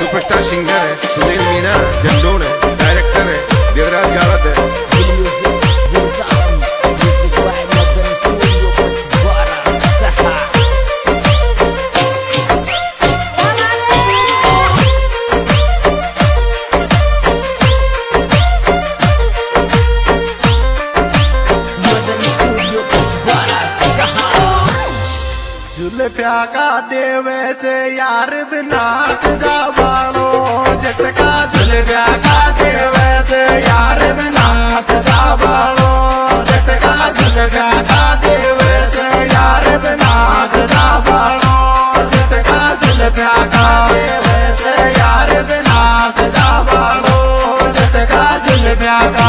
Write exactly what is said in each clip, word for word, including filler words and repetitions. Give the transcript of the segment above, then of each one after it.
Superstar singer है, सुनील मीना जंदून है, director है, देवराज गावत है। जुल्फिया का देवे से यार बिना सजा बालो झटका जुल्फिया का देवे से यार बिना सजा बालो झटका जुल्फिया का देवे से यार बिना सजा बालो झटका जुल्फिया का देवे से यार बिना सजा बालो झटका जुल्फिया का।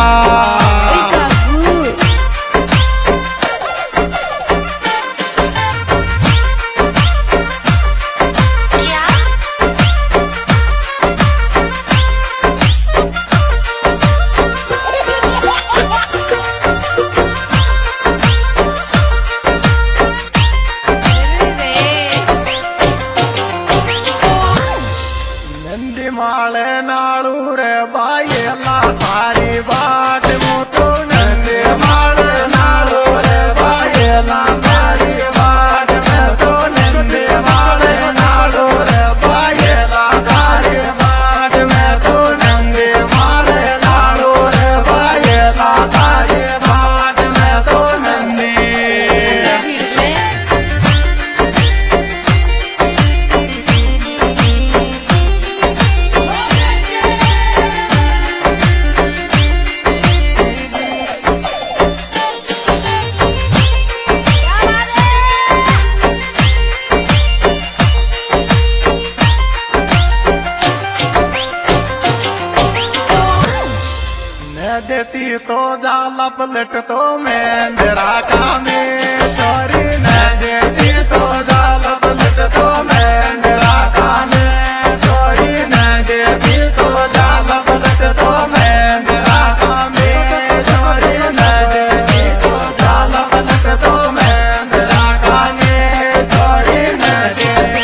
माले नालू रे बायला थारी बाट मोतो नंदे माले नालू रे बायला थारी बाट में तो नंदे माले नालू रे बायला थारी बाट में तो नंदे माले नालू रे बायला थारी बाट में तो नंदे। देती तो जाला पलट तो मैं मेरा काम चोरी न देती तो जाला पलट तो मैं मेरा काम चोरी न देती तो जाला पलट तो मैं मेरा काम चोरी न देती तो जाला पलट तो मैं मेरा काम चोरी न देती।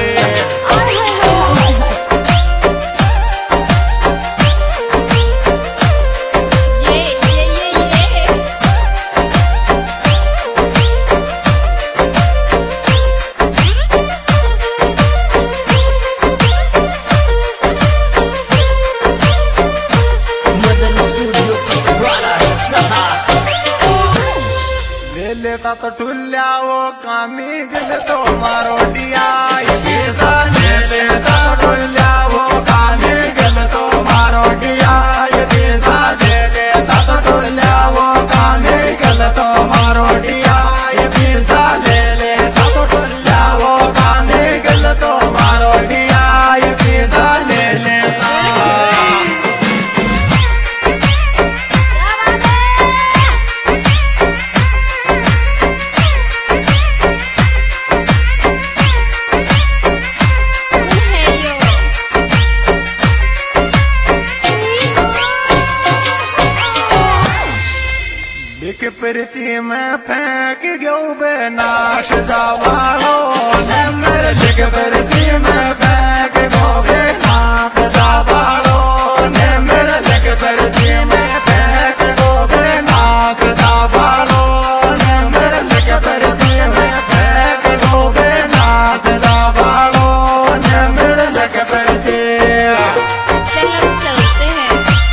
लेता तो ठुल्ला वो कामी गल तो मारो डिया पैसा ले लेता तो ठुल्ला वो कामी गल तो मारो डिया पैसा ले लेता तो ठुल्ला वो कामी गल तो मारो डिया पैसा ले लेता तो ठुल्ला वो कामी गल तो मारो डिया पैसा ले लेता। लिख पर्ची में फेंक गयो बेनाश जावालो ने मेरे लिख पर्ची में फेंक गयो बेनाश जावालो ने मेरे लिख पर्ची में फेंक गयो बेनाश जावालो ने मेरे लिख पर्ची में फेंक गयो बेनाश जावालो ने मेरे लिख पर्ची। चल अब चलते हैं।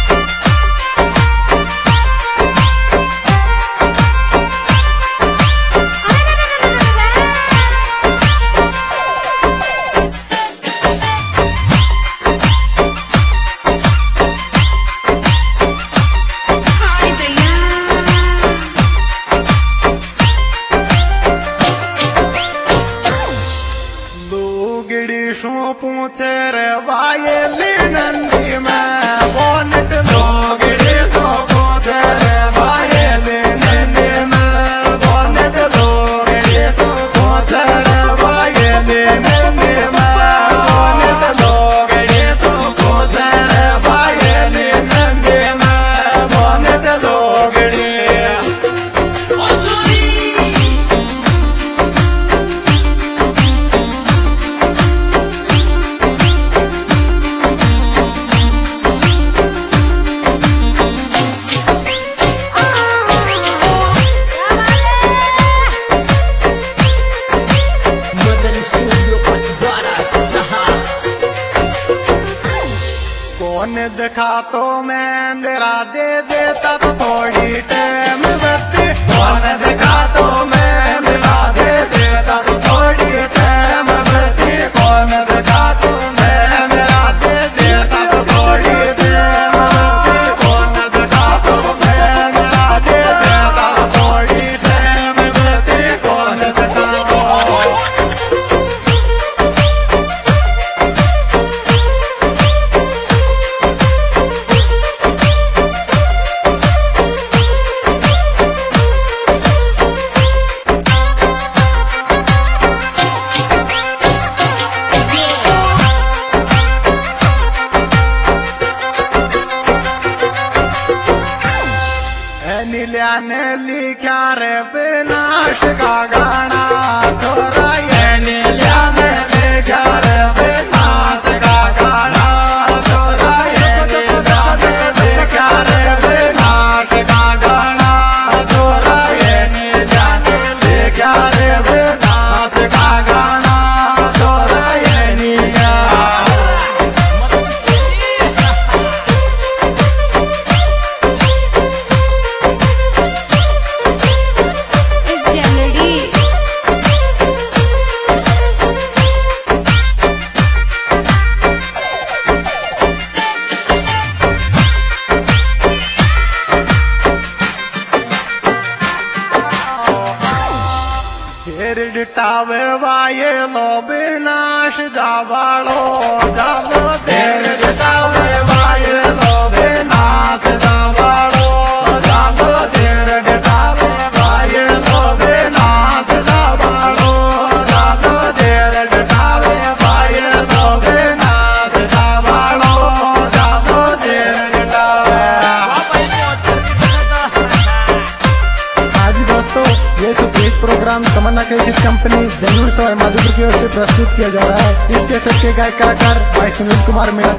पूछे रे वायली नंदी में बोनट लोगड़ी सो पूछे रे वायली नंदी में बोनट लोगड़ी सो पूछे रे वायली नंदी में बोनट लोगड़ी सो पूछे रे वायली नंदी में बोनट लोगड़ी। कौन दिखा तो मैं मेरा दे देता तो थोड़ी टाइम बत्ती कौन दिखा तो मैं मेरा दे देता तो थोड़ी टाइम बत्ती कौन दिखा तो मैं मेरा दे देता तो थोड़ी टाइम बत्ती कौन दिखा तो मैं मेरा दे देता तो थोड़ी टाइम बत्ती कौन दिखा तो नील्याने लिखा रे विनाश का गाना छोरा ये नील्याने लिखा रे विनाश का गाना छोरा ये नील्याने लिखा रे विनाश का गाना छोरा ये नील्याने लिखा रे विनाश का गाना छोरा ये नील्या टावे वाये लो विनाश जावालो जावो देर टावे वाये लो विनाश जावालो जावो देर टावे वाये लो विनाश जावालो जावो देर टावे वाये लो विनाश जावालो जावो देर टावे। आज दोस्तों ये Supreet program Tamanna cassette company जंगल सवाई माधोपुर की ओर से प्रस्तुत किया जा रहा है। इस कैसेट के गायक कलाकार भाई सुनील कुमार मीणा।